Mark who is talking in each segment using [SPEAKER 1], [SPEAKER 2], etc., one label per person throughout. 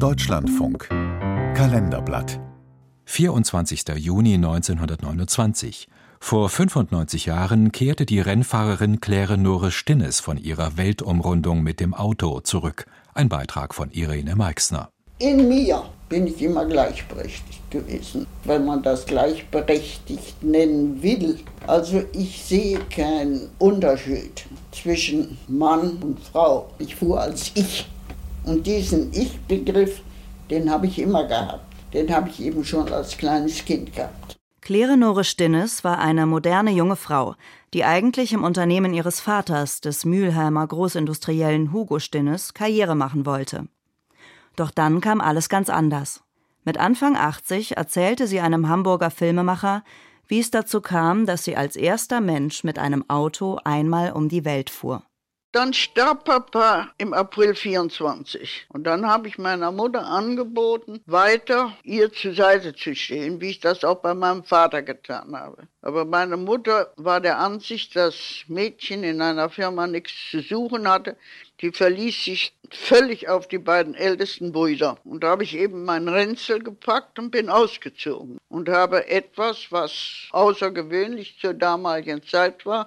[SPEAKER 1] Deutschlandfunk Kalenderblatt
[SPEAKER 2] 24. Juni 1929. Vor 95 Jahren kehrte die Rennfahrerin Claire-Nore Stinnes von ihrer Weltumrundung mit dem Auto zurück. Ein Beitrag von Irene Meixner.
[SPEAKER 3] In mir bin ich immer gleichberechtigt gewesen, wenn man das gleichberechtigt nennen will. Also ich sehe keinen Unterschied zwischen Mann und Frau. Ich fuhr als Ich. Und diesen Ich-Begriff, den habe ich immer gehabt. Den habe ich eben schon als kleines Kind gehabt.
[SPEAKER 4] Claire-Nore Stinnes war eine moderne junge Frau, die eigentlich im Unternehmen ihres Vaters, des Mülheimer Großindustriellen Hugo Stinnes, Karriere machen wollte. Doch dann kam alles ganz anders. Mit Anfang 80 erzählte sie einem Hamburger Filmemacher, wie es dazu kam, dass sie als erster Mensch mit einem Auto einmal um die Welt fuhr.
[SPEAKER 3] Dann starb Papa im April 24. Und dann habe ich meiner Mutter angeboten, weiter ihr zur Seite zu stehen, wie ich das auch bei meinem Vater getan habe. Aber meine Mutter war der Ansicht, dass Mädchen in einer Firma nichts zu suchen hatte. Die verließ sich völlig auf die beiden ältesten Brüder. Und da habe ich eben meinen Ränzel gepackt und bin ausgezogen. Und habe etwas, was außergewöhnlich zur damaligen Zeit war,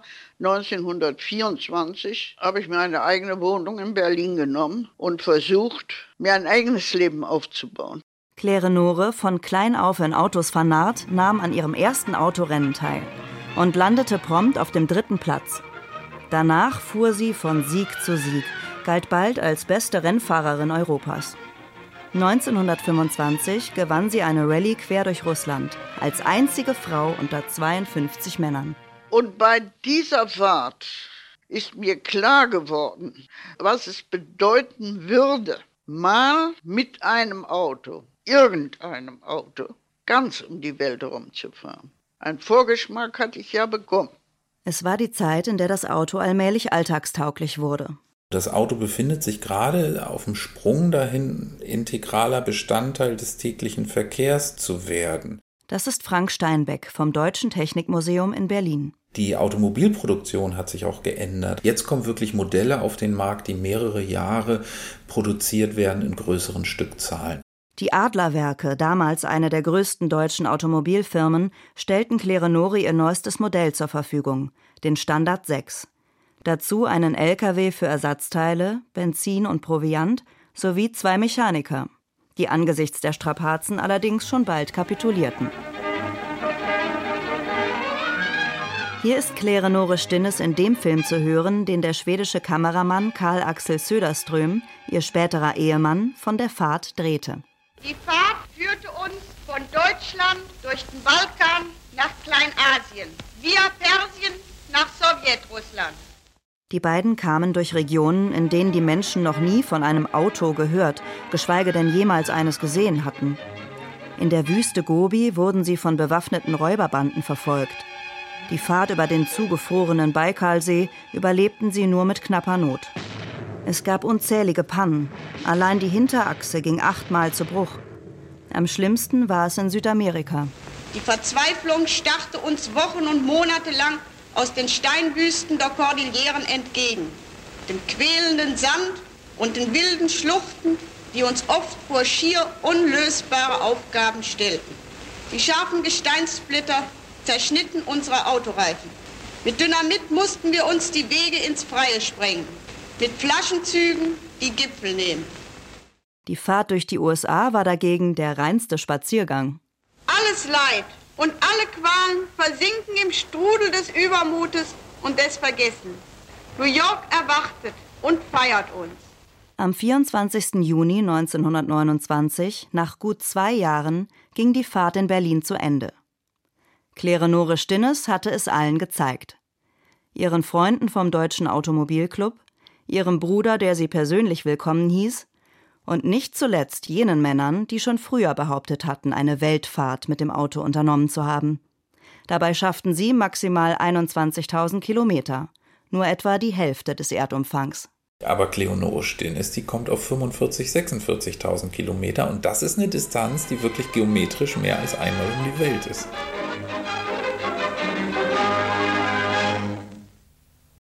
[SPEAKER 3] 1924, habe ich mir eine eigene Wohnung in Berlin genommen und versucht, mir ein eigenes Leben aufzubauen.
[SPEAKER 4] Claire-Nore, von klein auf in Autos vernarrt, nahm an ihrem ersten Autorennen teil und landete prompt auf dem 3. Platz. Danach fuhr sie von Sieg zu Sieg, galt bald als beste Rennfahrerin Europas. 1925 gewann sie eine Rallye quer durch Russland, als einzige Frau unter 52 Männern.
[SPEAKER 3] Und bei dieser Fahrt ist mir klar geworden, was es bedeuten würde, mal mit einem Auto, irgendeinem Auto, ganz um die Welt herumzufahren. Ein Vorgeschmack hatte ich ja bekommen.
[SPEAKER 4] Es war die Zeit, in der das Auto allmählich alltagstauglich wurde.
[SPEAKER 5] Das Auto befindet sich gerade auf dem Sprung dahin, integraler Bestandteil des täglichen Verkehrs zu werden.
[SPEAKER 4] Das ist Frank Steinbeck vom Deutschen Technikmuseum in Berlin.
[SPEAKER 5] Die Automobilproduktion hat sich auch geändert. Jetzt kommen wirklich Modelle auf den Markt, die mehrere Jahre produziert werden in größeren Stückzahlen.
[SPEAKER 4] Die Adlerwerke, damals eine der größten deutschen Automobilfirmen, stellten Claire-Nore ihr neuestes Modell zur Verfügung, den Standard 6. Dazu einen LKW für Ersatzteile, Benzin und Proviant sowie 2 Mechaniker, die angesichts der Strapazen allerdings schon bald kapitulierten. Hier ist Claire-Nore Stinnes in dem Film zu hören, den der schwedische Kameramann Carl Axel Söderström, ihr späterer Ehemann, von der Fahrt drehte.
[SPEAKER 6] Die Fahrt führte uns von Deutschland durch den Balkan nach Kleinasien, via Persien nach Sowjetrussland.
[SPEAKER 4] Die beiden kamen durch Regionen, in denen die Menschen noch nie von einem Auto gehört, geschweige denn jemals eines gesehen hatten. In der Wüste Gobi wurden sie von bewaffneten Räuberbanden verfolgt. Die Fahrt über den zugefrorenen Baikalsee überlebten sie nur mit knapper Not. Es gab unzählige Pannen. Allein die Hinterachse ging 8-mal zu Bruch. Am schlimmsten war es in Südamerika.
[SPEAKER 6] Die Verzweiflung starrte uns Wochen und Monate lang aus den Steinwüsten der Kordilleren entgegen. Dem quälenden Sand und den wilden Schluchten, die uns oft vor schier unlösbare Aufgaben stellten. Die scharfen Gesteinssplitter zerschnitten unsere Autoreifen. Mit Dynamit mussten wir uns die Wege ins Freie sprengen. Mit Flaschenzügen die Gipfel nehmen.
[SPEAKER 4] Die Fahrt durch die USA war dagegen der reinste Spaziergang.
[SPEAKER 6] Alles Leid und alle Qualen versinken im Strudel des Übermutes und des Vergessens. New York erwartet und feiert uns.
[SPEAKER 4] Am 24. Juni 1929, nach gut 2 Jahren, ging die Fahrt in Berlin zu Ende. Claire-Nore Stinnes hatte es allen gezeigt. Ihren Freunden vom Deutschen Automobilclub, ihrem Bruder, der sie persönlich willkommen hieß, und nicht zuletzt jenen Männern, die schon früher behauptet hatten, eine Weltfahrt mit dem Auto unternommen zu haben. Dabei schafften sie maximal 21.000 Kilometer, nur etwa die Hälfte des Erdumfangs.
[SPEAKER 5] Aber Claire-Nore Stinnes, die kommt auf 45.000, 46.000 Kilometer und das ist eine Distanz, die wirklich geometrisch mehr als einmal um die Welt ist.